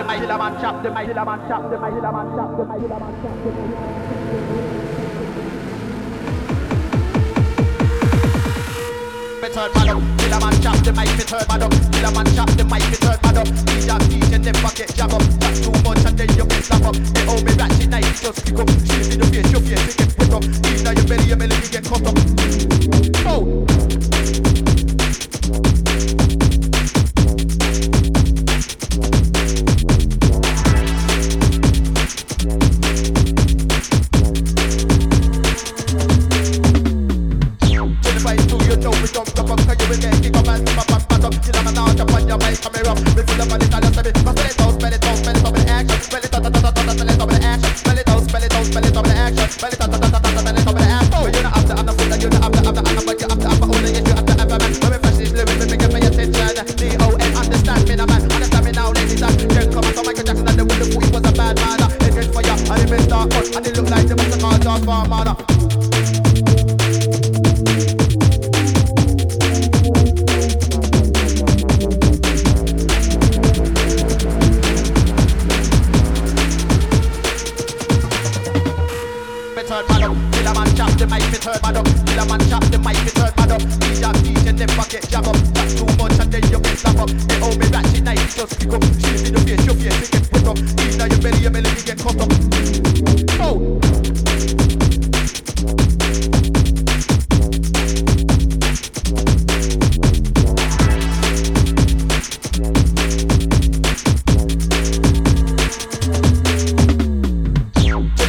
Turn man up, kill a man chop the mic, me turn man up, kill a man chop the mic, me turn man up. DJ never get jam up, that's too much and then you get slap up. They hold me ratchet night, it just kick up. Shoot in the face, your face, it get put up. These are your belly, you get cut up. Oh.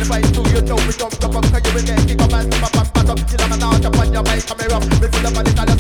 Kill a man out, jump on your mic, come here up. We full up on it,